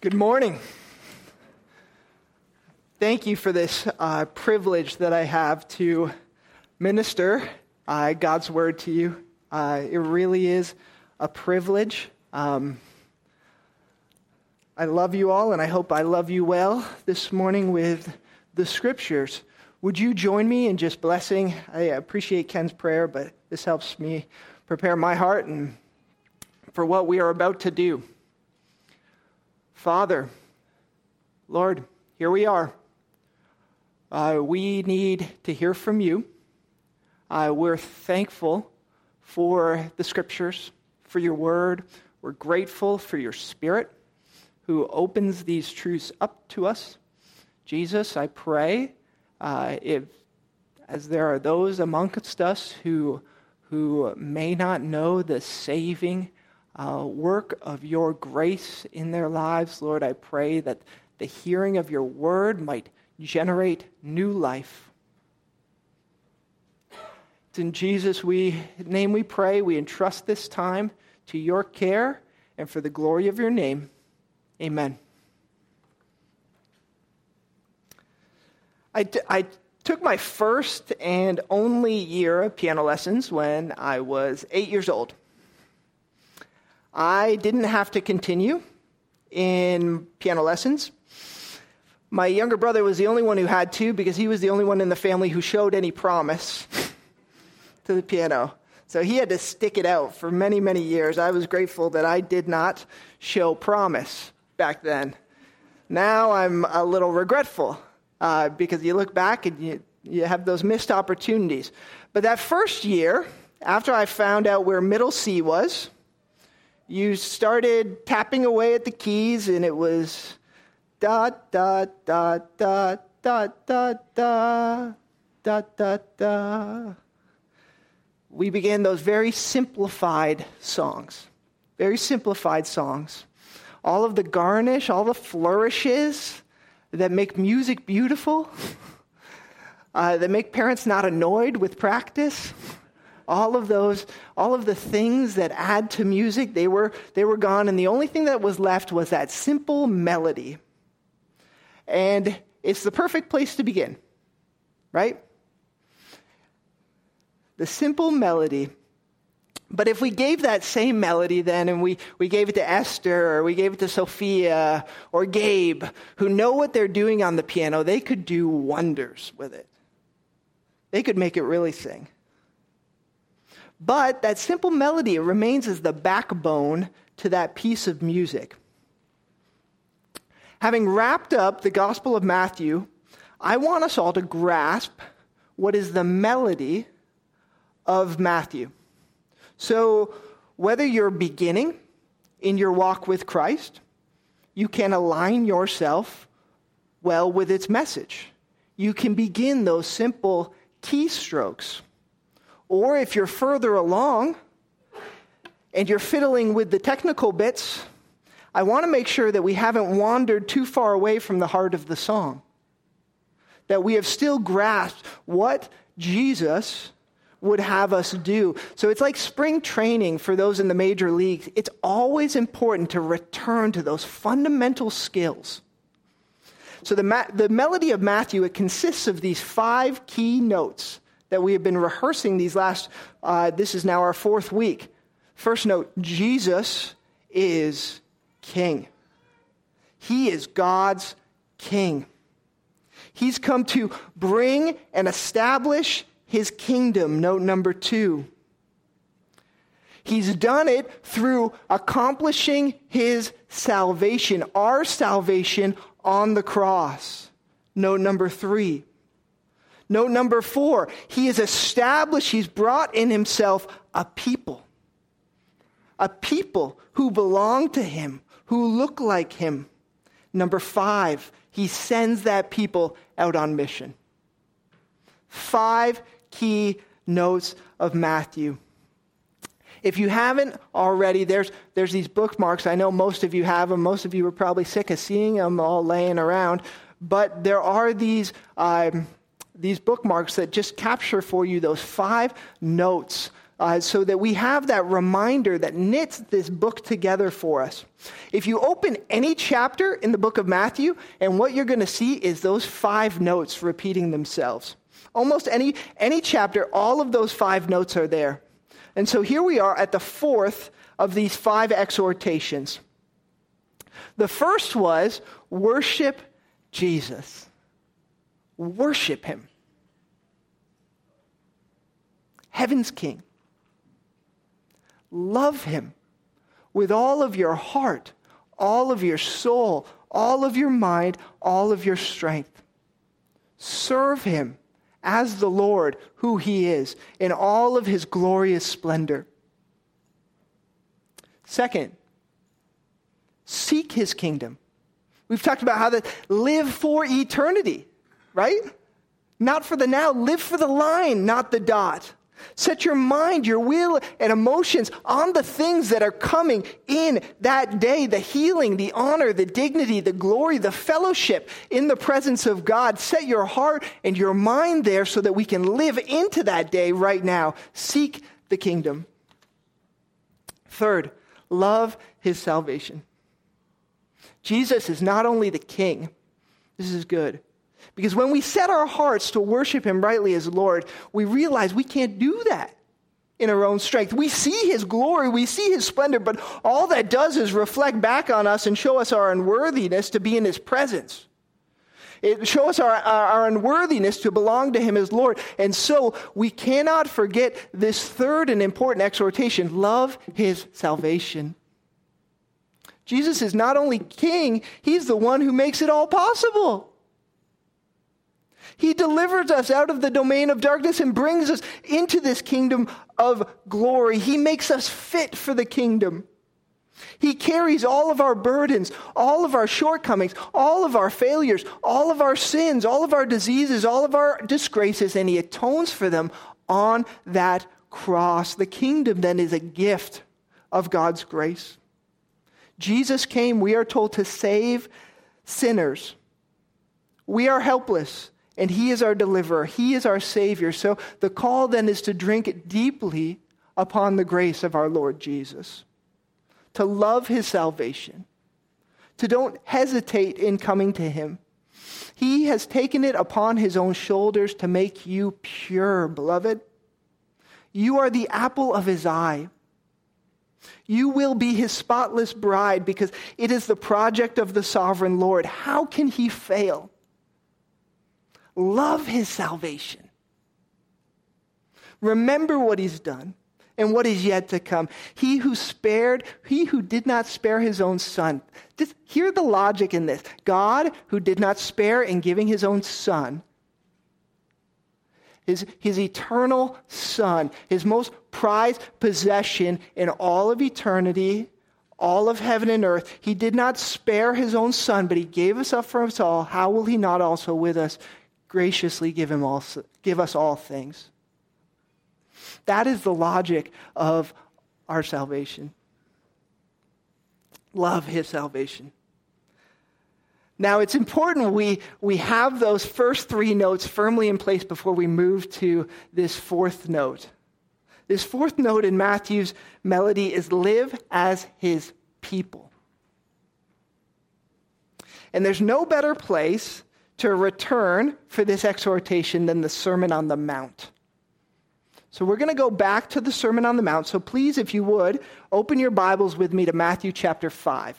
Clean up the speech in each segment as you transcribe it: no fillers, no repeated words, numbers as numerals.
Good morning. Thank you for this privilege that I have to minister God's word to you. It really is a privilege. I love you all, and I hope I love you well this morning with the scriptures. Would you join me in just blessing? I appreciate Ken's prayer, but this helps me prepare my heart and for what we are about to do. Father, Lord, here we are. We need to hear from you. We're thankful for the scriptures, for your word. We're grateful for your Spirit who opens these truths up to us. Jesus, I pray, as there are those amongst us who may not know the saving work of your grace in their lives, Lord, I pray that the hearing of your word might generate new life. It's in Jesus' name we pray. We entrust this time to your care and for the glory of your name. Amen. I took my first and only year of piano lessons when I was 8 years old. I didn't have to continue in piano lessons. My younger brother was the only one who had to because he was the only one in the family who showed any promise to the piano. So he had to stick it out for many, many years. I was grateful that I did not show promise back then. Now I'm a little regretful because you look back and you have those missed opportunities. But that first year, after I found out where middle C was, you started tapping away at the keys, and it was da da da da da da da da da da. We began those very simplified songs. All of the garnish, all the flourishes that make music beautiful, that make parents not annoyed with practice. All of the things that add to music, they were gone, and the only thing that was left was that simple melody. And it's the perfect place to begin, right? The simple melody. But if we gave that same melody then, and we gave it to Esther, or we gave it to Sophia, or Gabe, who know what they're doing on the piano, they could do wonders with it. They could make it really sing. But that simple melody remains as the backbone to that piece of music. Having wrapped up the Gospel of Matthew, I want us all to grasp what is the melody of Matthew. So whether you're beginning in your walk with Christ, you can align yourself well with its message. You can begin those simple keystrokes. Or if you're further along and you're fiddling with the technical bits, I want to make sure that we haven't wandered too far away from the heart of the song. That we have still grasped what Jesus would have us do. So it's like spring training for those in the major leagues. It's always important to return to those fundamental skills. So the melody of Matthew, it consists of these 5 key notes that we have been rehearsing these last, this is now our 4th week. First note, Jesus is King. He is God's King. He's come to bring and establish his kingdom. Note number 2. He's done it through accomplishing his salvation, our salvation on the cross. Note number 3. Note number 4, he has established, he's brought in himself a people who belong to him, who look like him. Number 5, he sends that people out on mission. 5 key notes of Matthew. If you haven't already, there's these bookmarks. I know most of you have them. Most of you are probably sick of seeing them all laying around. But there are these bookmarks that just capture for you those 5 notes so that we have that reminder that knits this book together for us. If you open any chapter in the book of Matthew, and what you're going to see is those 5 notes repeating themselves. Almost any chapter, all of those 5 notes are there. And so here we are at the 4th of these 5 exhortations. The first was, worship Jesus. Worship him. Heaven's King. Love him with all of your heart, all of your soul, all of your mind, all of your strength. Serve him as the Lord, who he is, in all of his glorious splendor. Second, seek his kingdom. We've talked about how to live for eternity, right? Not for the now, live for the line, not the dot. Set your mind, your will, and emotions on the things that are coming in that day, the healing, the honor, the dignity, the glory, the fellowship in the presence of God. Set your heart and your mind there so that we can live into that day right now. Seek the kingdom. Third, love his salvation. Jesus is not only the King. This is good. Because when we set our hearts to worship him rightly as Lord, we realize we can't do that in our own strength. We see his glory, we see his splendor, but all that does is reflect back on us and show us our unworthiness to be in his presence. It shows us our unworthiness to belong to him as Lord. And so we cannot forget this third and important exhortation, love his salvation. Jesus is not only King, he's the one who makes it all possible. He delivers us out of the domain of darkness and brings us into this kingdom of glory. He makes us fit for the kingdom. He carries all of our burdens, all of our shortcomings, all of our failures, all of our sins, all of our diseases, all of our disgraces, and he atones for them on that cross. The kingdom then is a gift of God's grace. Jesus came, we are told, to save sinners. We are helpless, and he is our deliverer. He is our Savior. So the call then is to drink deeply upon the grace of our Lord Jesus, to love his salvation, to don't hesitate in coming to him. He has taken it upon his own shoulders to make you pure, beloved. You are the apple of his eye. You will be his spotless bride because it is the project of the sovereign Lord. How can he fail? Love his salvation. Remember what he's done and what is yet to come. He who did not spare his own son. Just hear the logic in this. God, who did not spare in giving his own son, his eternal son, his most prized possession in all of eternity, all of heaven and earth. He did not spare his own son, but he gave us up for us all. How will he not also with us graciously give us all things? That is the logic of our salvation. Love his salvation. Now, it's important we have those first 3 notes firmly in place before we move to this 4th note. This 4th note in Matthew's melody is live as his people. And there's no better place to return for this exhortation than the Sermon on the Mount. So we're going to go back to the Sermon on the Mount. So please, if you would, open your Bibles with me to Matthew chapter 5.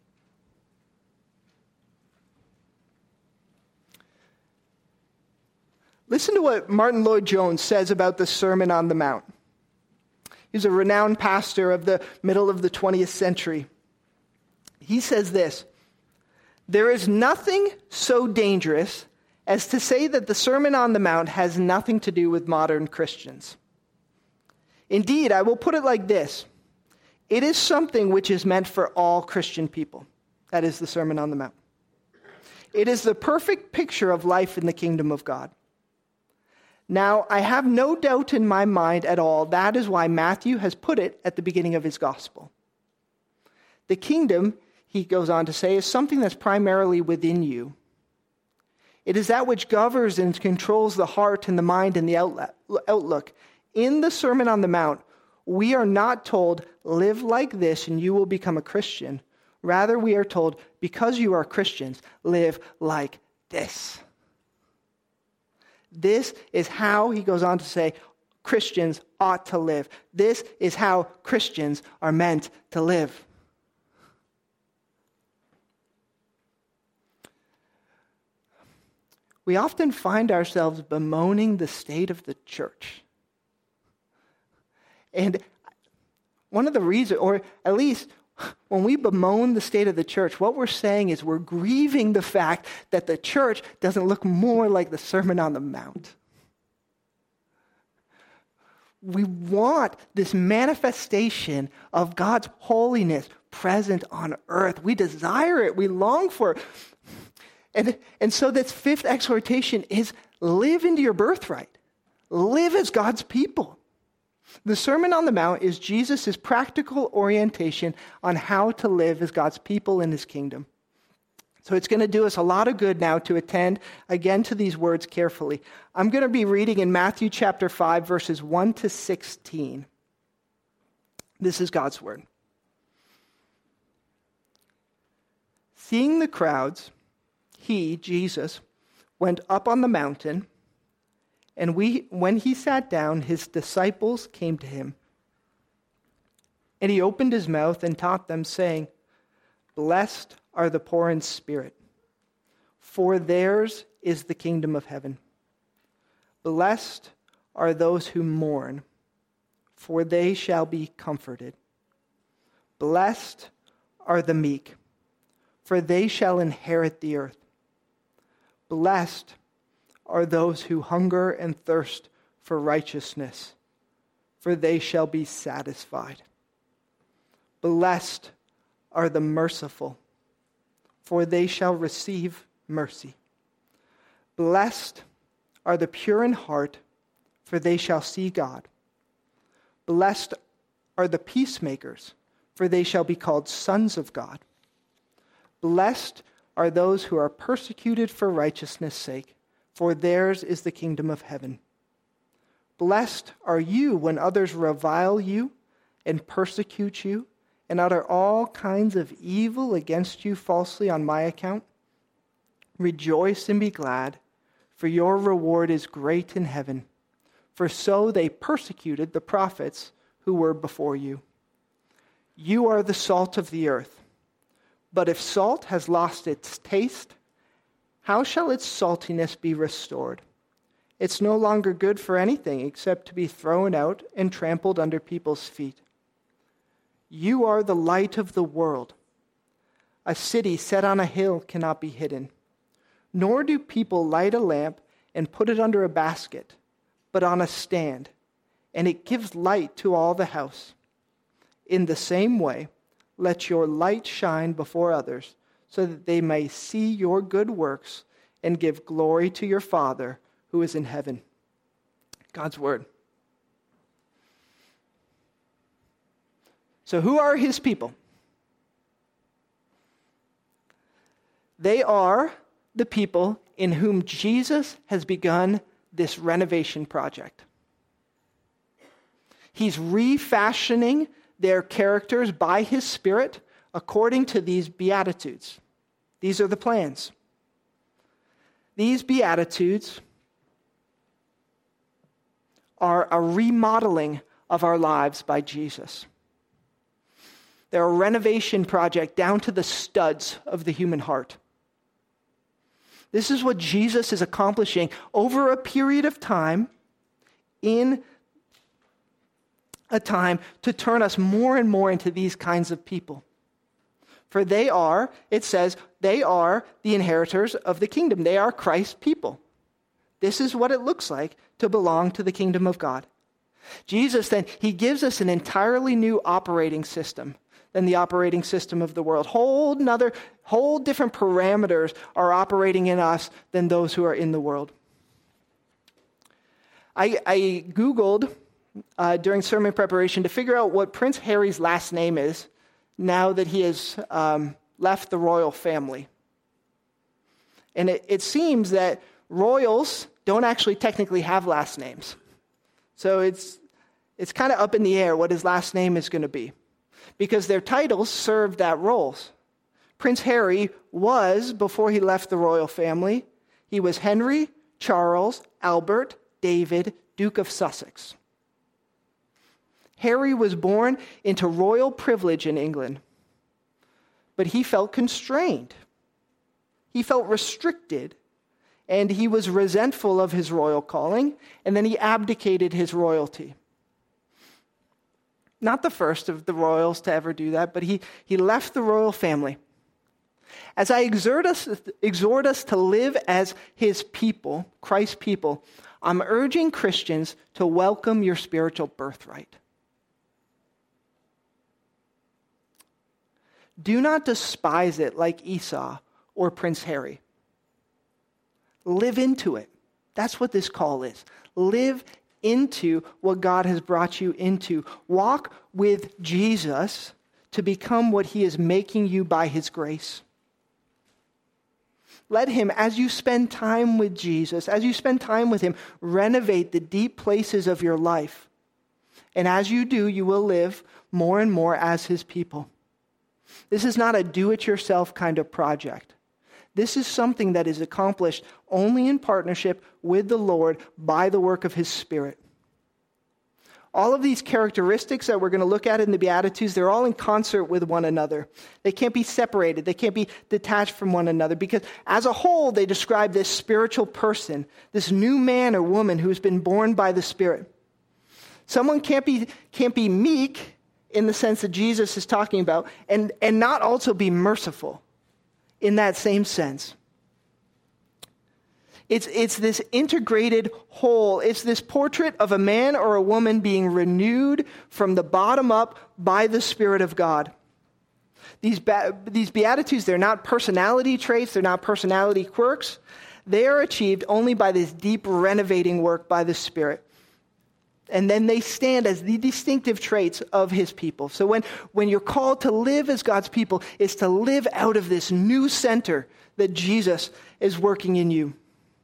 Listen to what Martin Lloyd-Jones says about the Sermon on the Mount. He's a renowned pastor of the middle of the 20th century. He says this: "There is nothing so dangerous as to say that the Sermon on the Mount has nothing to do with modern Christians. Indeed, I will put it like this. It is something which is meant for all Christian people." That is the Sermon on the Mount. "It is the perfect picture of life in the kingdom of God. Now, I have no doubt in my mind at all that is why Matthew has put it at the beginning of his gospel. The kingdom," he goes on to say, "is something that's primarily within you. It is that which governs and controls the heart and the mind and the outlook. In the Sermon on the Mount, we are not told, live like this and you will become a Christian. Rather, we are told, because you are Christians, live like this. This is how, he goes on to say, Christians ought to live. This is how Christians are meant to live. We often find ourselves bemoaning the state of the church. And one of the reasons, or at least when we bemoan the state of the church, what we're saying is we're grieving the fact that the church doesn't look more like the Sermon on the Mount. We want this manifestation of God's holiness present on earth. We desire it. We long for it. And so this fifth exhortation is live into your birthright. Live as God's people. The Sermon on the Mount is Jesus' practical orientation on how to live as God's people in his kingdom. So it's going to do us a lot of good now to attend again to these words carefully. I'm going to be reading in Matthew chapter 5, verses 1 to 16. This is God's word. Seeing the crowds, he, Jesus, went up on the mountain, and when he sat down, his disciples came to him. And he opened his mouth and taught them, saying, Blessed are the poor in spirit, for theirs is the kingdom of heaven. Blessed are those who mourn, for they shall be comforted. Blessed are the meek, for they shall inherit the earth. Blessed are those who hunger and thirst for righteousness, for they shall be satisfied. Blessed are the merciful, for they shall receive mercy. Blessed are the pure in heart, for they shall see God. Blessed are the peacemakers, for they shall be called sons of God. Blessed are those who are persecuted for righteousness' sake, for theirs is the kingdom of heaven. Blessed are you when others revile you and persecute you and utter all kinds of evil against you falsely on my account. Rejoice and be glad, for your reward is great in heaven. For so they persecuted the prophets who were before you. You are the salt of the earth. But if salt has lost its taste, how shall its saltiness be restored? It's no longer good for anything except to be thrown out and trampled under people's feet. You are the light of the world. A city set on a hill cannot be hidden. Nor do people light a lamp and put it under a basket, but on a stand, and it gives light to all the house. In the same way, let your light shine before others, so that they may see your good works and give glory to your Father who is in heaven. God's word. So who are his people? They are the people in whom Jesus has begun this renovation project. He's refashioning their characters by his Spirit according to these Beatitudes. These are the plans. These Beatitudes are a remodeling of our lives by Jesus. They're a renovation project down to the studs of the human heart. This is what Jesus is accomplishing over a period of time, in a time to turn us more and more into these kinds of people. For they are, it says, they are the inheritors of the kingdom. They are Christ's people. This is what it looks like to belong to the kingdom of God. Jesus then, he gives us an entirely new operating system than the operating system of the world. Whole different parameters are operating in us than those who are in the world. I Googled during sermon preparation to figure out what Prince Harry's last name is now that he has left the royal family. And it seems that royals don't actually technically have last names. So It's kind of up in the air what his last name is going to be, because their titles served that roles. Prince Harry was, before he left the royal family, he was Henry, Charles, Albert, David, Duke of Sussex. Harry was born into royal privilege in England, but he felt constrained. He felt restricted, and he was resentful of his royal calling, and then he abdicated his royalty. Not the first of the royals to ever do that, but he left the royal family. As I exhort us to live as his people, Christ's people, I'm urging Christians to welcome your spiritual birthright. Do not despise it like Esau or Prince Harry. Live into it. That's what this call is. Live into what God has brought you into. Walk with Jesus to become what he is making you by his grace. Let him, as you spend time with Jesus, as you spend time with him, renovate the deep places of your life. And as you do, you will live more and more as his people. This is not a do-it-yourself kind of project. This is something that is accomplished only in partnership with the Lord by the work of his Spirit. All of these characteristics that we're going to look at in the Beatitudes, they're all in concert with one another. They can't be separated. They can't be detached from one another, because as a whole, they describe this spiritual person, this new man or woman who has been born by the Spirit. Someone can't be meek in the sense that Jesus is talking about, and not also be merciful in that same sense. It's this integrated whole. It's this portrait of a man or a woman being renewed from the bottom up by the Spirit of God. These Beatitudes, they're not personality traits. They're not personality quirks. They are achieved only by this deep renovating work by the Spirit. And then they stand as the distinctive traits of his people. So when you're called to live as God's people, it's to live out of this new center that Jesus is working in you.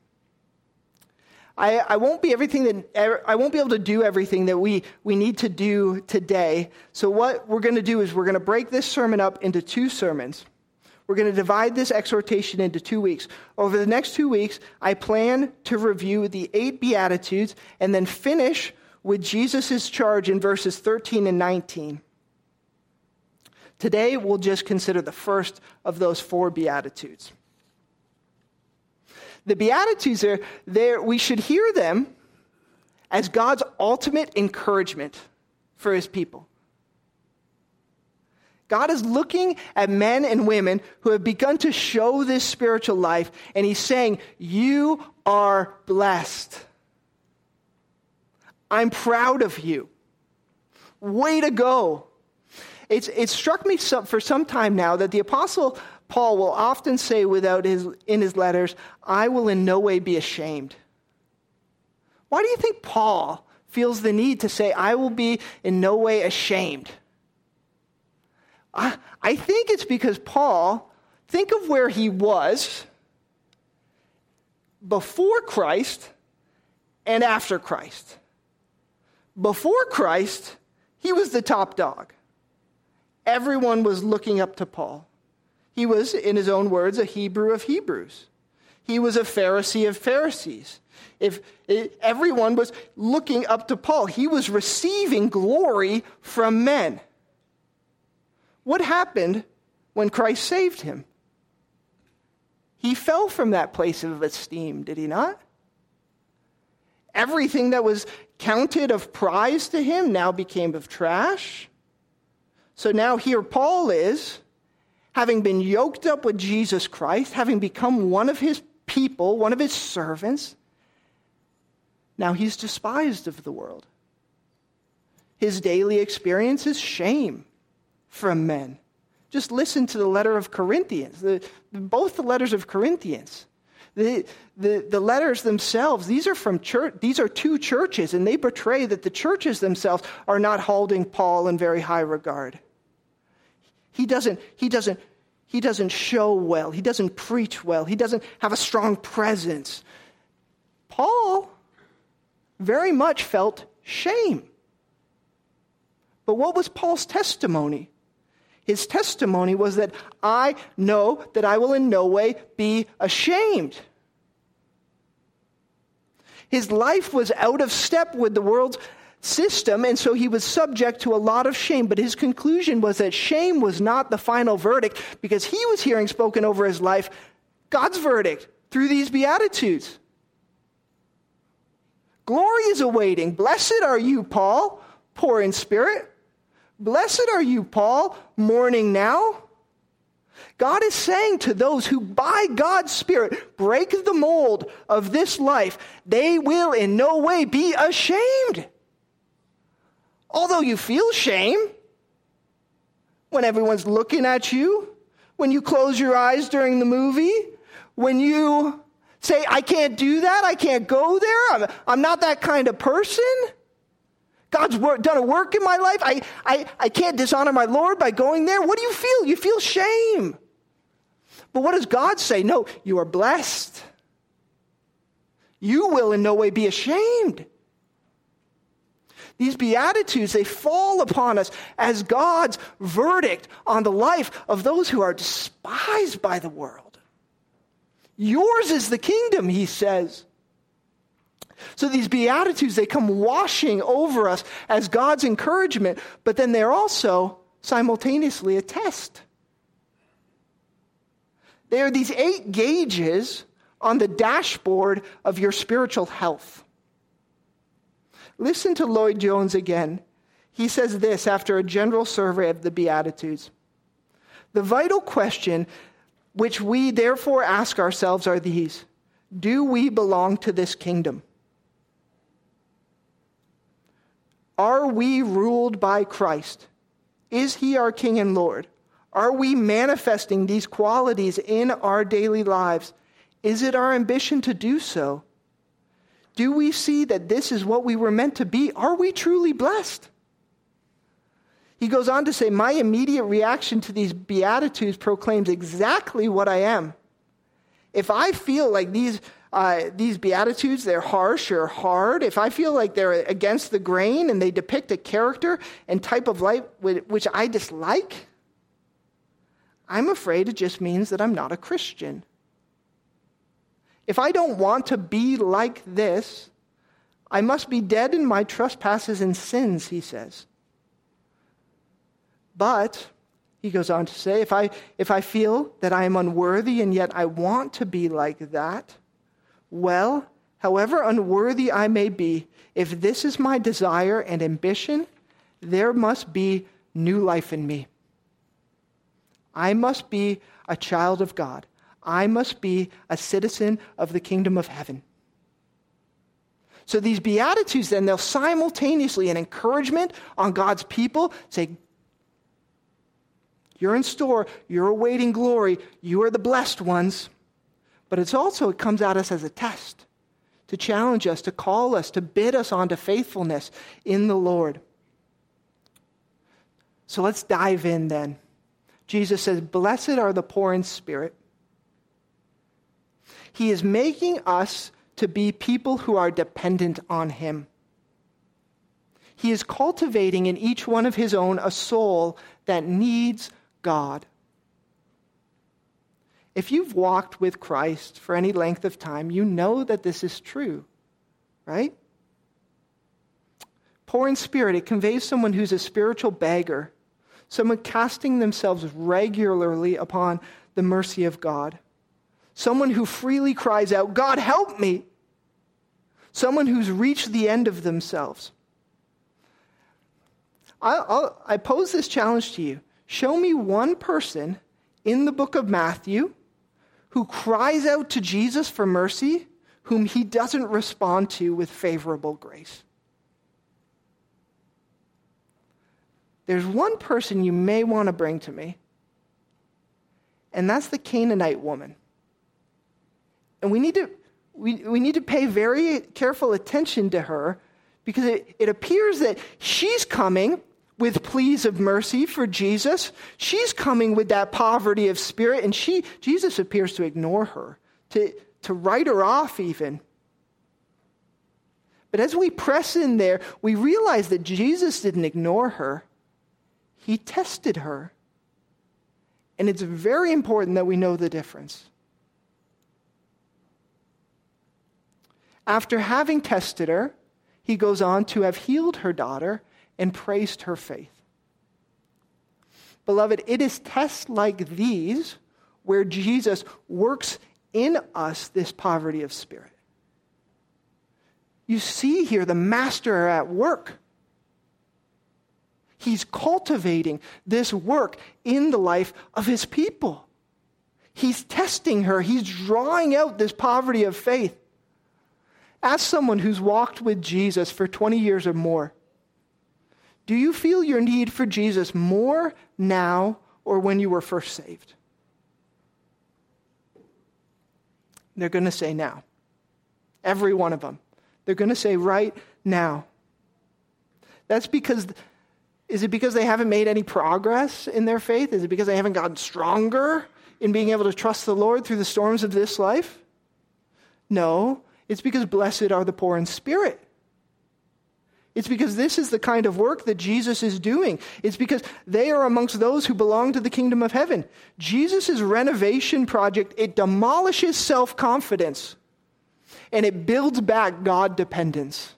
I won't be able to do everything that we need to do today. So what we're going to do is we're going to break this sermon up into 2 sermons. We're going to divide this exhortation into 2 weeks. Over the next 2 weeks, I plan to review the 8 Beatitudes and then finish with Jesus' charge in verses 13 and 19. Today, we'll just consider the first of those 4 Beatitudes. The Beatitudes are there. We should hear them as God's ultimate encouragement for his people. God is looking at men and women who have begun to show this spiritual life, and he's saying, you are blessed. I'm proud of you. Way to go. It's struck me for some time now that the Apostle Paul will often say in his letters, I will in no way be ashamed. Why do you think Paul feels the need to say, I will be in no way ashamed? I think it's because Paul, think of where he was before Christ and after Christ. Before Christ, he was the top dog. Everyone was looking up to Paul. He was, in his own words, a Hebrew of Hebrews. He was a Pharisee of Pharisees. Everyone was looking up to Paul. He was receiving glory from men. What happened when Christ saved him? He fell from that place of esteem, did he not? Everything that was counted of prize to him now became of trash. So now here Paul is, having been yoked up with Jesus Christ, having become one of his people, one of his servants. Now he's despised of the world. His daily experience is shame from men. Just listen to the letter of Corinthians, both the letters of Corinthians. The letters themselves, these are from church. These are 2 churches, and they portray that the churches themselves are not holding Paul in very high regard. He doesn't show well. He doesn't preach well. He doesn't have a strong presence. Paul very much felt shame But what was Paul's testimony? His testimony was that I know that I will in no way be ashamed. His life was out of step with the world's system, and so he was subject to a lot of shame. But his conclusion was that shame was not the final verdict, because he was hearing spoken over his life God's verdict through these Beatitudes. Glory is awaiting. Blessed are you, Paul, poor in spirit. Blessed are you, Paul, mourning now. God is saying to those who by God's Spirit break the mold of this life, they will in no way be ashamed. Although you feel shame when everyone's looking at you, when you close your eyes during the movie, when you say, I can't do that, I can't go there, I'm not that kind of person. God's done a work in my life. I can't dishonor my Lord by going there. What do you feel? You feel shame. But what does God say? No, you are blessed. You will in no way be ashamed. These Beatitudes, they fall upon us as God's verdict on the life of those who are despised by the world. Yours is the kingdom, he says. So these Beatitudes, they come washing over us as God's encouragement, but then they're also simultaneously a test. They are these 8 gauges on the dashboard of your spiritual health. Listen to Lloyd Jones again. He says this after a general survey of the Beatitudes. The vital question which we therefore ask ourselves are these: do we belong to this kingdom? Are we ruled by Christ? Is he our King and Lord? Are we manifesting these qualities in our daily lives? Is it our ambition to do so? Do we see that this is what we were meant to be? Are we truly blessed? He goes on to say, my immediate reaction to these Beatitudes proclaims exactly what I am. If I feel like these Beatitudes, they're harsh or hard, if I feel like they're against the grain and they depict a character and type of life which I dislike, I'm afraid it just means that I'm not a Christian. If I don't want to be like this, I must be dead in my trespasses and sins, he says. But, he goes on to say, if I feel that I am unworthy and yet I want to be like that, well, however unworthy I may be, if this is my desire and ambition, there must be new life in me. I must be a child of God. I must be a citizen of the kingdom of heaven. So these Beatitudes then, they'll simultaneously an encouragement on God's people, say, you're in store, you're awaiting glory, you are the blessed ones. But it comes at us as a test to challenge us, to call us, to bid us on to faithfulness in the Lord. So let's dive in then. Jesus says, blessed are the poor in spirit. He is making us to be people who are dependent on him. He is cultivating in each one of his own a soul that needs God. If you've walked with Christ for any length of time, you know that this is true, right? Poor in spirit, it conveys someone who's a spiritual beggar, someone casting themselves regularly upon the mercy of God, someone who freely cries out, God, help me, someone who's reached the end of themselves. I pose this challenge to you. Show me one person in the book of Matthew who cries out to Jesus for mercy, whom he doesn't respond to with favorable grace. There's one person you may want to bring to me, and that's the Canaanite woman. And we need to pay very careful attention to her, because it appears that she's coming with pleas of mercy for Jesus. She's coming with that poverty of spirit, and Jesus appears to ignore her, to write her off even. But as we press in there, we realize that Jesus didn't ignore her. He tested her. And it's very important that we know the difference. After having tested her, he goes on to have healed her daughter and praised her faith. Beloved, it is tests like these where Jesus works in us this poverty of spirit. You see here the master at work. He's cultivating this work in the life of his people. He's testing her. He's drawing out this poverty of faith. Ask someone who's walked with Jesus for 20 years or more, do you feel your need for Jesus more now or when you were first saved? They're going to say now. Every one of them. They're going to say right now. That's because, is it because they haven't made any progress in their faith? Is it because they haven't gotten stronger in being able to trust the Lord through the storms of this life? No, it's because blessed are the poor in spirit. It's because this is the kind of work that Jesus is doing. It's because they are amongst those who belong to the kingdom of heaven. Jesus' renovation project, it demolishes self-confidence and it builds back God dependence.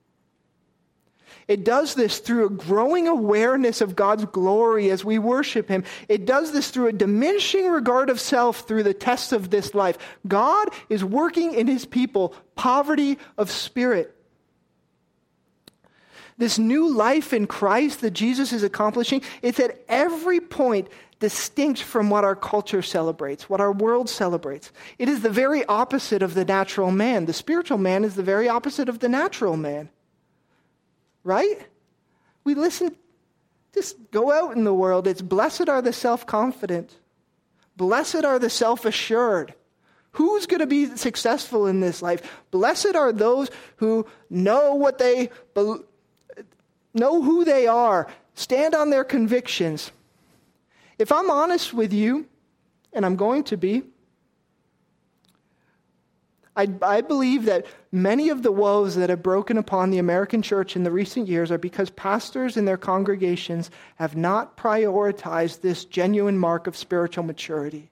It does this through a growing awareness of God's glory as we worship him. It does this through a diminishing regard of self through the tests of this life. God is working in his people poverty of spirit. This new life in Christ that Jesus is accomplishing, it's at every point distinct from what our culture celebrates, what our world celebrates. It is the very opposite of the natural man. The spiritual man is the very opposite of the natural man. Right? We listen, just go out in the world. It's blessed are the self-confident. Blessed are the self-assured. Who's going to be successful in this life? Blessed are those who know who they are, stand on their convictions. If I'm honest with you, and I'm going to be, I believe that many of the woes that have broken upon the American church in the recent years are because pastors and their congregations have not prioritized this genuine mark of spiritual maturity.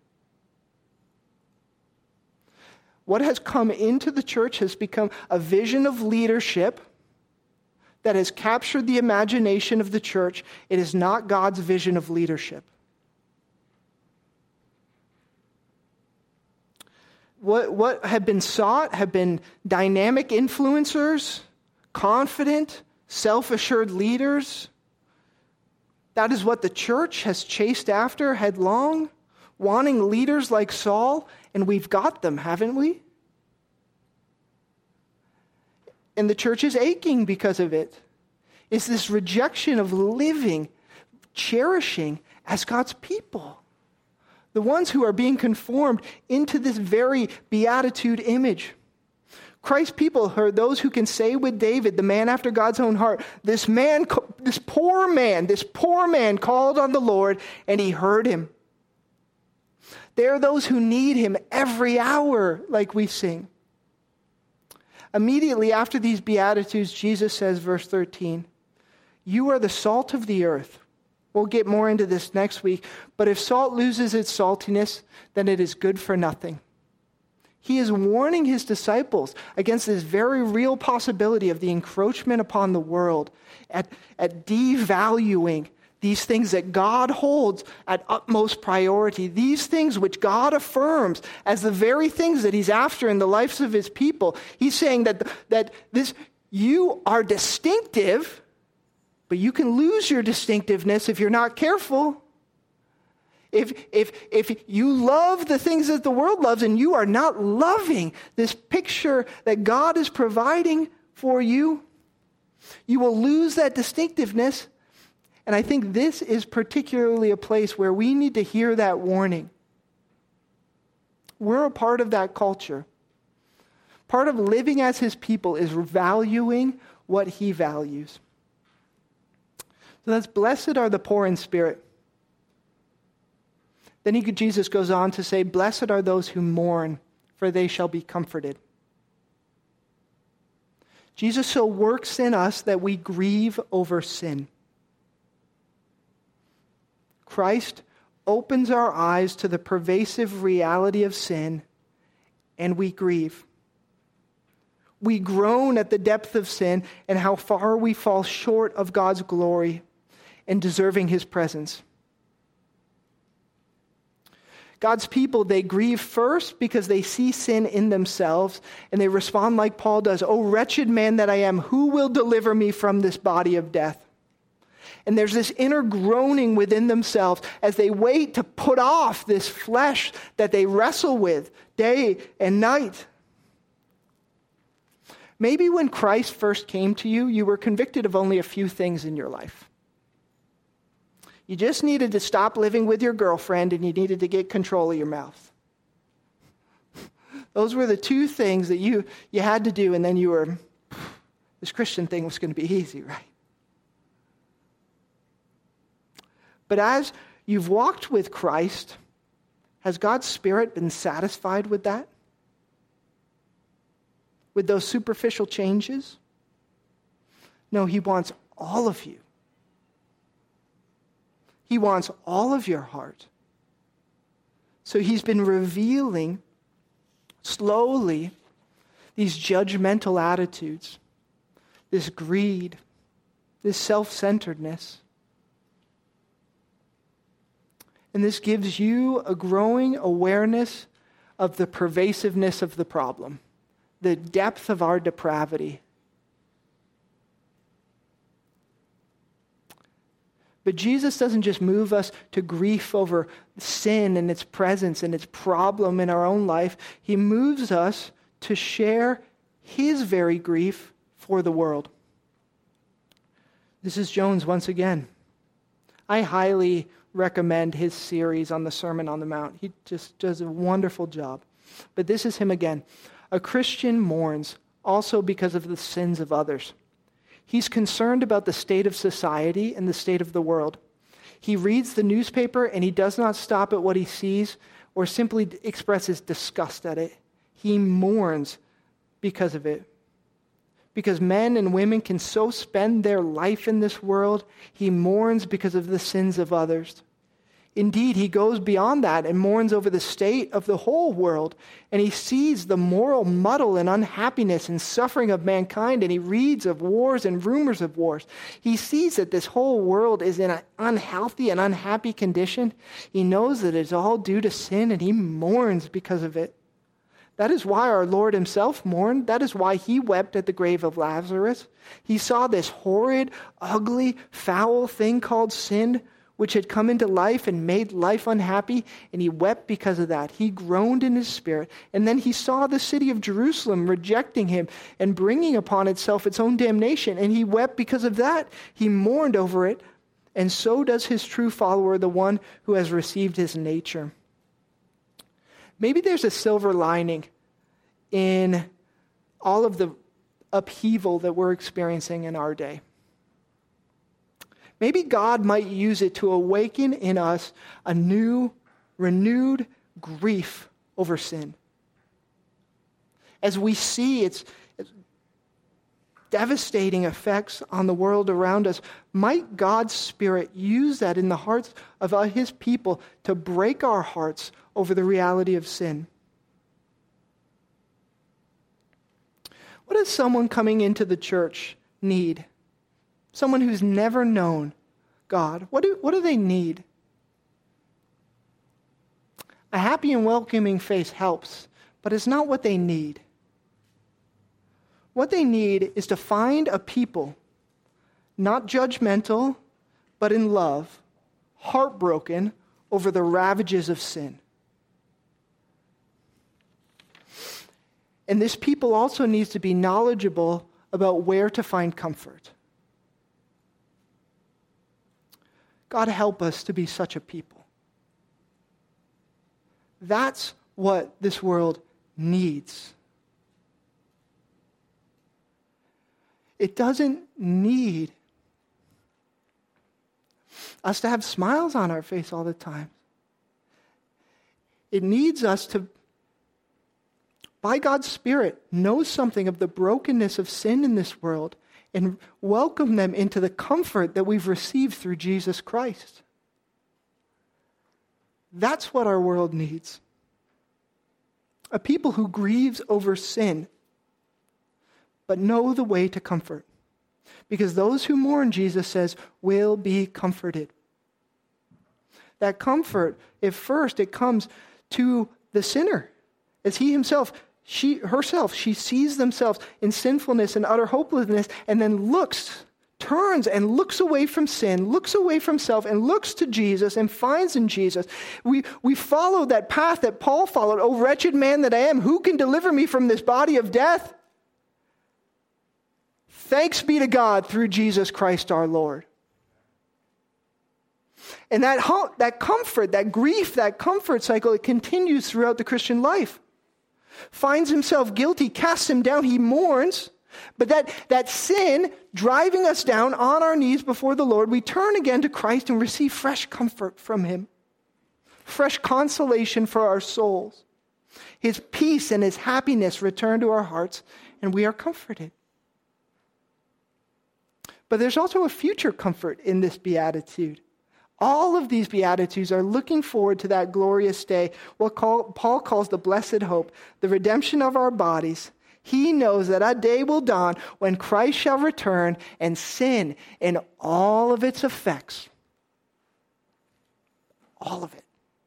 What has come into the church has become a vision of leadership that has captured the imagination of the church. It is not God's vision of leadership. What had been sought have been dynamic influencers, confident, self-assured leaders. That is what the church has chased after headlong, wanting leaders like Saul, and we've got them, haven't we? And the church is aching because of it. It's this rejection of living, cherishing as God's people. The ones who are being conformed into this very beatitude image. Christ's people are those who can say with David, the man after God's own heart, this poor man called on the Lord and he heard him. They are those who need him every hour, like we sing. Immediately after these Beatitudes, Jesus says, verse 13, you are the salt of the earth. We'll get more into this next week. But if salt loses its saltiness, then it is good for nothing. He is warning his disciples against this very real possibility of the encroachment upon the world, at devaluing these things that God holds at utmost priority, these things which God affirms as the very things that he's after in the lives of his people. He's saying that you are distinctive, but you can lose your distinctiveness if you're not careful. If you love the things that the world loves and you are not loving this picture that God is providing for you, you will lose that distinctiveness. And I think this is particularly a place where we need to hear that warning. We're a part of that culture. Part of living as his people is valuing what he values. So that's blessed are the poor in spirit. Then Jesus goes on to say, blessed are those who mourn, for they shall be comforted. Jesus so works in us that we grieve over sin. Christ opens our eyes to the pervasive reality of sin, and we grieve. We groan at the depth of sin and how far we fall short of God's glory and deserving his presence. God's people, they grieve first because they see sin in themselves, and they respond like Paul does, "O wretched man that I am, who will deliver me from this body of death?" And there's this inner groaning within themselves as they wait to put off this flesh that they wrestle with day and night. Maybe when Christ first came to you, you were convicted of only a few things in your life. You just needed to stop living with your girlfriend, and you needed to get control of your mouth. Those were the two things that you had to do, and then this Christian thing was going to be easy, right? But as you've walked with Christ, has God's Spirit been satisfied with that? With those superficial changes? No, he wants all of you. He wants all of your heart. So he's been revealing slowly these judgmental attitudes, this greed, this self-centeredness. And this gives you a growing awareness of the pervasiveness of the problem, the depth of our depravity. But Jesus doesn't just move us to grief over sin and its presence and its problem in our own life. He moves us to share his very grief for the world. This is Jones once again. I highly recommend his series on the Sermon on the Mount. He just does a wonderful job. But this is him again. A Christian mourns also because of the sins of others. He's concerned about the state of society and the state of the world. He reads the newspaper and he does not stop at what he sees or simply expresses disgust at it. He mourns because of it. Because men and women can so spend their life in this world, he mourns because of the sins of others. Indeed, he goes beyond that and mourns over the state of the whole world. And he sees the moral muddle and unhappiness and suffering of mankind, and he reads of wars and rumors of wars. He sees that this whole world is in an unhealthy and unhappy condition. He knows that it's all due to sin, and he mourns because of it. That is why our Lord himself mourned. That is why he wept at the grave of Lazarus. He saw this horrid, ugly, foul thing called sin, which had come into life and made life unhappy, and he wept because of that. He groaned in his spirit, and then he saw the city of Jerusalem rejecting him and bringing upon itself its own damnation, and he wept because of that. He mourned over it, and so does his true follower, the one who has received his nature. Maybe there's a silver lining in all of the upheaval that we're experiencing in our day. Maybe God might use it to awaken in us a new, renewed grief over sin. As we see its devastating effects on the world around us, might God's Spirit use that in the hearts of his people to break our hearts over the reality of sin? What does someone coming into the church need? Someone who's never known God. What do they need? A happy and welcoming face helps, but it's not what they need. What they need is to find a people, not judgmental, but in love, heartbroken over the ravages of sin. And this people also needs to be knowledgeable about where to find comfort. God, help us to be such a people. That's what this world needs. It doesn't need us to have smiles on our face all the time. It needs us to, by God's Spirit, know something of the brokenness of sin in this world and welcome them into the comfort that we've received through Jesus Christ. That's what our world needs. A people who grieves over sin, but know the way to comfort. Because those who mourn, Jesus says, will be comforted. That comfort, at first, it comes to the sinner. As he himself, she sees themselves in sinfulness and utter hopelessness, and then turns and looks away from sin, looks away from self, and looks to Jesus and finds in Jesus. We follow that path that Paul followed. "O wretched man that I am, who can deliver me from this body of death? Thanks be to God through Jesus Christ our Lord." And that comfort, that grief, that comfort cycle, it continues throughout the Christian life. Finds himself guilty, casts him down, he mourns. But that sin driving us down on our knees before the Lord, we turn again to Christ and receive fresh comfort from him. Fresh consolation for our souls. His peace and his happiness return to our hearts, and we are comforted. But there's also a future comfort in this beatitude. All of these beatitudes are looking forward to that glorious day, what Paul calls the blessed hope, the redemption of our bodies. He knows that a day will dawn when Christ shall return and sin in all of its effects, all of it,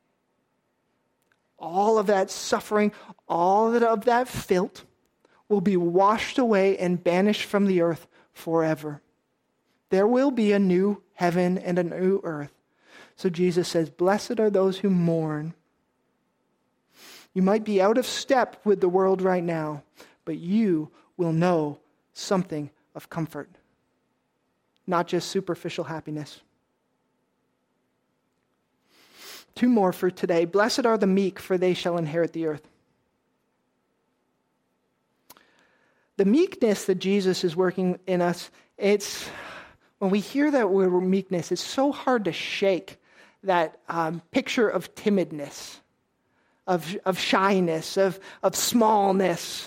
all of that suffering, all of that filth will be washed away and banished from the earth forever. There will be a new heaven and a new earth. So Jesus says, blessed are those who mourn. You might be out of step with the world right now, but you will know something of comfort, not just superficial happiness. 2 more for today. Blessed are the meek, for they shall inherit the earth. The meekness that Jesus is working in us, when we hear that word meekness, it's so hard to shake that picture of timidness, of shyness, of smallness.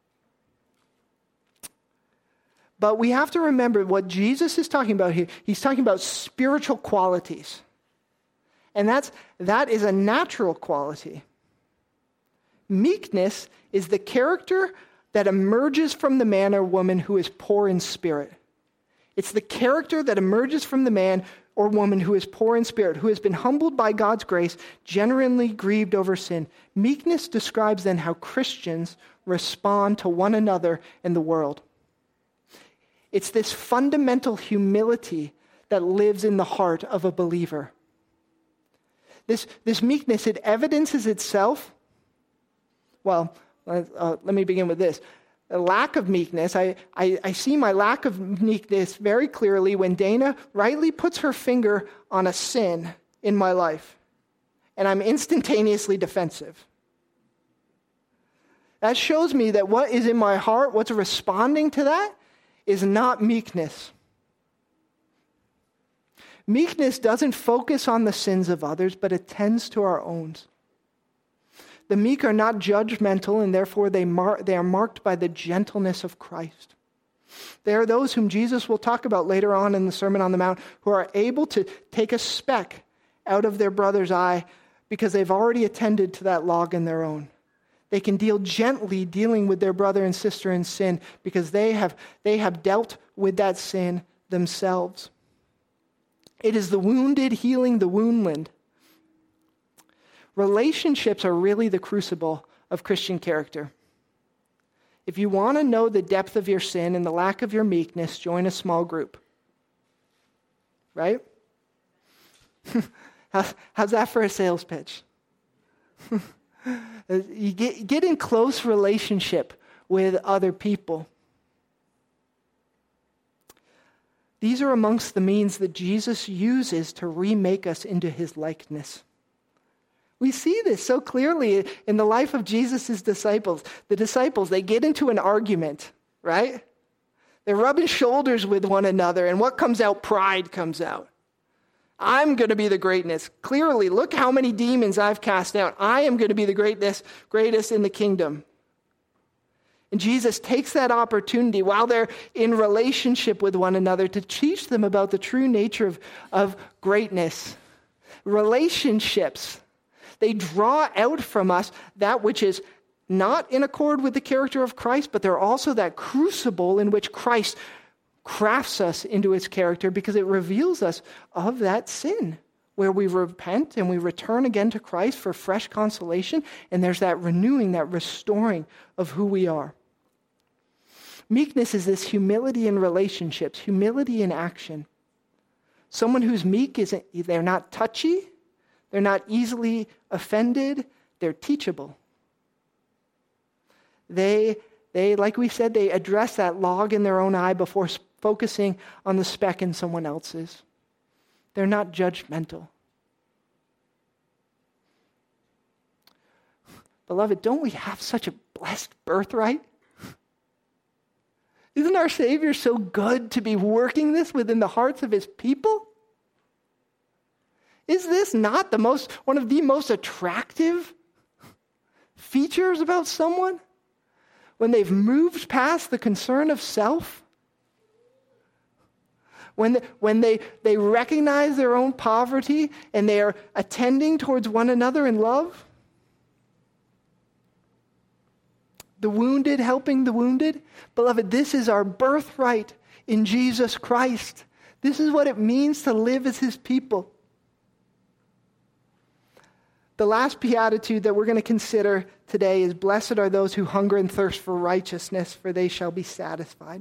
But we have to remember what Jesus is talking about here. He's talking about spiritual qualities. And that is a natural quality. Meekness is the character that emerges from the man or woman who is poor in spirit. It's the character that emerges from the man or woman who is poor in spirit, who has been humbled by God's grace, genuinely grieved over sin. Meekness describes then how Christians respond to one another and the world. It's this fundamental humility that lives in the heart of a believer. This meekness, it evidences itself. Well, let me begin with this. A lack of meekness, I see my lack of meekness very clearly when Dana rightly puts her finger on a sin in my life, and I'm instantaneously defensive. That shows me that what is in my heart, what's responding to that, is not meekness. Meekness doesn't focus on the sins of others, but attends to our own. The meek are not judgmental, and therefore they are marked by the gentleness of Christ. They are those whom Jesus will talk about later on in the Sermon on the Mount, who are able to take a speck out of their brother's eye because they've already attended to that log in their own. They can deal gently dealing with their brother and sister in sin because they have dealt with that sin themselves. It is the wounded healing the wounded. Relationships are really the crucible of Christian character. If you want to know the depth of your sin and the lack of your meekness, join a small group. Right? How's that for a sales pitch? You get in close relationship with other people. These are amongst the means that Jesus uses to remake us into his likeness. We see this so clearly in the life of Jesus' disciples. The disciples, they get into an argument, right? They're rubbing shoulders with one another, and what comes out? Pride comes out. I'm going to be the greatness. Clearly, look how many demons I've cast out. I am going to be the greatest in the kingdom. And Jesus takes that opportunity while they're in relationship with one another to teach them about the true nature of greatness. Relationships They draw out from us that which is not in accord with the character of Christ, but they're also that crucible in which Christ crafts us into his character because it reveals us of that sin, where we repent and we return again to Christ for fresh consolation, and there's that renewing, that restoring of who we are. Meekness is this humility in relationships, humility in action. Someone who's meek, they're not touchy, they're not easily offended, they're teachable. They, like we said, they address that log in their own eye before focusing on the speck in someone else's. They're not judgmental. Beloved, don't we have such a blessed birthright? Isn't our Savior so good to be working this within the hearts of his people? Is this not one of the most attractive features about someone? When they've moved past the concern of self? When they recognize their own poverty and they are attending towards one another in love? The wounded helping the wounded? Beloved, this is our birthright in Jesus Christ. This is what it means to live as his people. The last beatitude that we're going to consider today is, blessed are those who hunger and thirst for righteousness, for they shall be satisfied.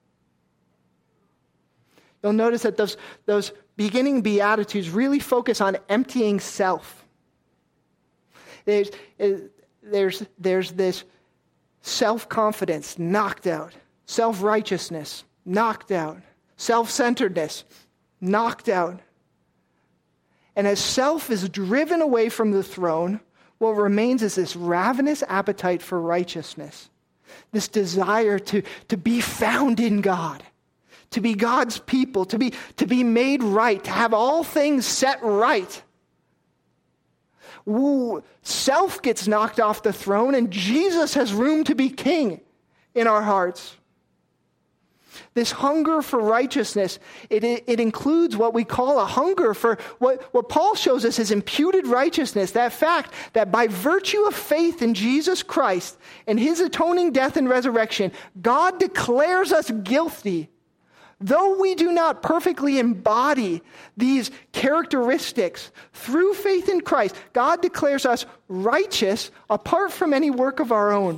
You'll notice that those beginning beatitudes really focus on emptying self. There's this self-confidence knocked out, self-righteousness knocked out, self-centeredness knocked out. And as self is driven away from the throne, what remains is this ravenous appetite for righteousness, this desire to be found in God, to be God's people, to be made right, to have all things set right. Self gets knocked off the throne, and Jesus has room to be king in our hearts. This hunger for righteousness, it includes what we call a hunger for what Paul shows us as imputed righteousness, that fact that by virtue of faith in Jesus Christ and his atoning death and resurrection, God declares us guilty. Though we do not perfectly embody these characteristics, through faith in Christ, God declares us righteous apart from any work of our own.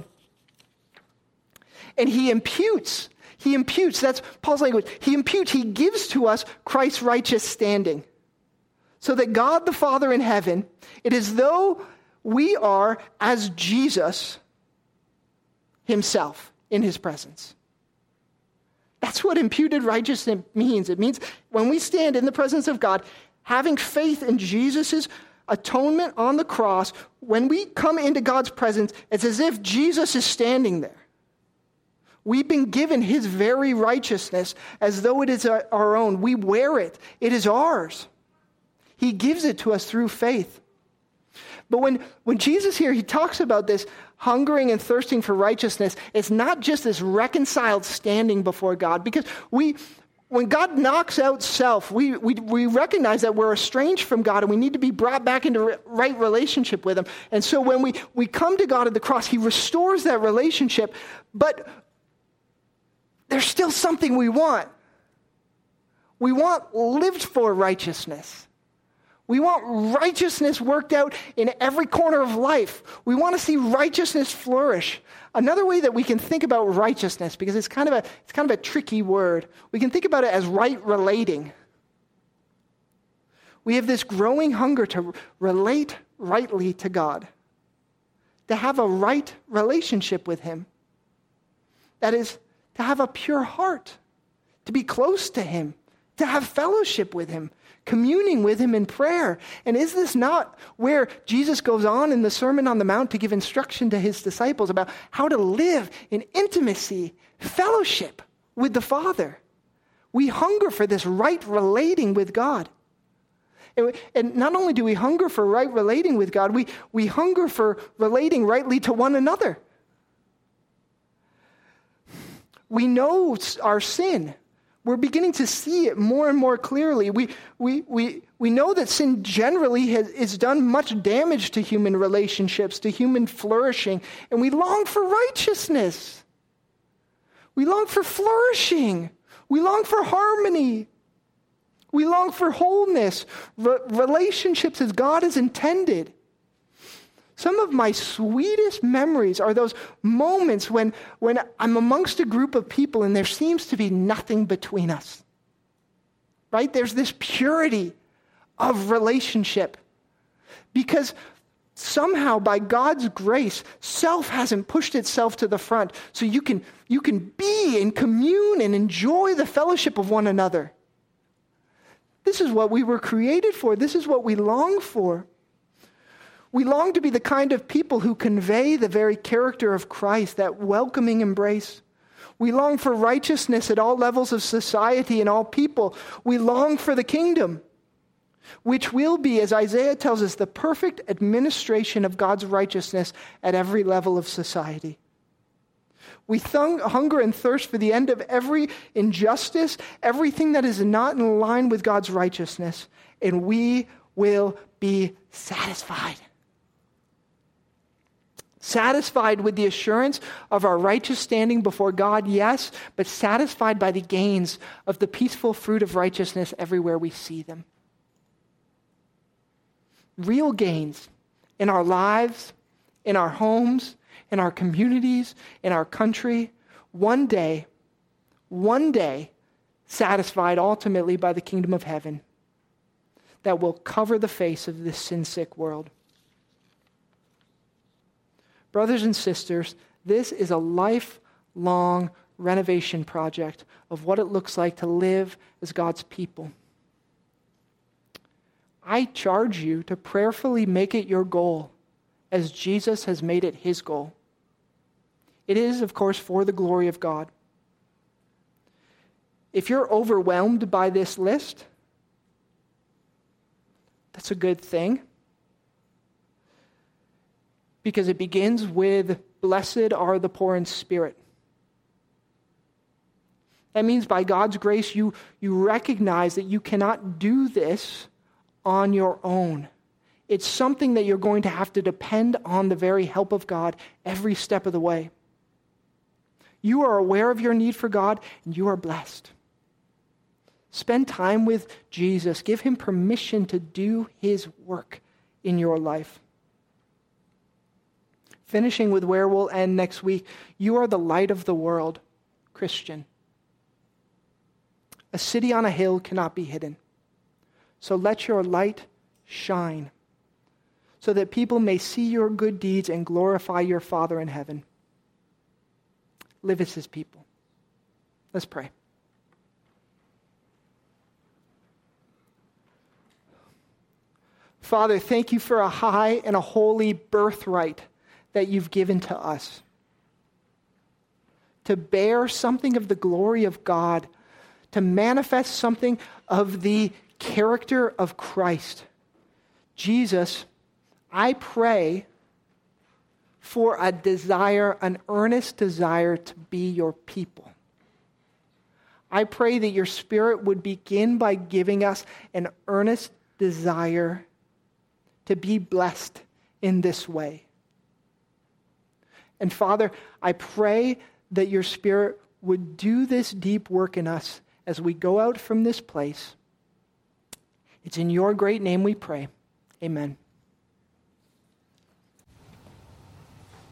And he imputes, that's Paul's language, he gives to us Christ's righteous standing. So that God the Father in heaven, it is though we are as Jesus himself in his presence. That's what imputed righteousness means. It means when we stand in the presence of God, having faith in Jesus' atonement on the cross, when we come into God's presence, it's as if Jesus is standing there. We've been given his very righteousness as though it is our own. We wear it. It is ours. He gives it to us through faith. But when Jesus here, he talks about this hungering and thirsting for righteousness, it's not just this reconciled standing before God. Because when God knocks out self, we recognize that we're estranged from God and we need to be brought back into right relationship with him. And so when we come to God at the cross, he restores that relationship. But there's still something we want. We want lived for righteousness. We want righteousness worked out in every corner of life. We want to see righteousness flourish. Another way that we can think about righteousness, because it's kind of a tricky word, we can think about it as right relating. We have this growing hunger to relate rightly to God, to have a right relationship with him. That is, to have a pure heart, to be close to him, to have fellowship with him, communing with him in prayer. And is this not where Jesus goes on in the Sermon on the Mount to give instruction to his disciples about how to live in intimacy, fellowship with the Father? We hunger for this right relating with God. And not only do we hunger for right relating with God, we hunger for relating rightly to one another. We know our sin. we're beginning to see it more and more clearly. We know that sin generally has done much damage to human relationships, to human flourishing, and we long for righteousness. We long for flourishing. We long for harmony. We long for wholeness, relationships as God has intended. Some of my sweetest memories are those moments when I'm amongst a group of people and there seems to be nothing between us. Right? There's this purity of relationship. Because somehow, by God's grace, self hasn't pushed itself to the front. So you can be and commune and enjoy the fellowship of one another. This is what we were created for. This is what we long for. We long to be the kind of people who convey the very character of Christ, that welcoming embrace. We long for righteousness at all levels of society and all people. We long for the kingdom, which will be, as Isaiah tells us, the perfect administration of God's righteousness at every level of society. We hunger and thirst for the end of every injustice, everything that is not in line with God's righteousness, and we will be satisfied. Satisfied with the assurance of our righteous standing before God, yes, but satisfied by the gains of the peaceful fruit of righteousness everywhere we see them. Real gains in our lives, in our homes, in our communities, in our country, one day, satisfied ultimately by the kingdom of heaven that will cover the face of this sin-sick world. Brothers and sisters, this is a lifelong renovation project of what it looks like to live as God's people. I charge you to prayerfully make it your goal, as Jesus has made it his goal. It is, of course, for the glory of God. If you're overwhelmed by this list, that's a good thing. Because it begins with, blessed are the poor in spirit. That means by God's grace, you recognize that you cannot do this on your own. It's something that you're going to have to depend on the very help of God every step of the way. You are aware of your need for God, and you are blessed. Spend time with Jesus. Give him permission to do his work in your life. Finishing with where we'll end next week, you are the light of the world, Christian. A city on a hill cannot be hidden. So let your light shine, so that people may see your good deeds and glorify your Father in heaven. Live as his people. Let's pray. Father, thank you for a high and a holy birthright that you've given to us, to bear something of the glory of God, to manifest something of the character of Christ. Jesus, I pray for a desire, an earnest desire to be your people. I pray that your Spirit would begin by giving us an earnest desire to be blessed in this way. And Father, I pray that your Spirit would do this deep work in us as we go out from this place. It's in your great name we pray. Amen.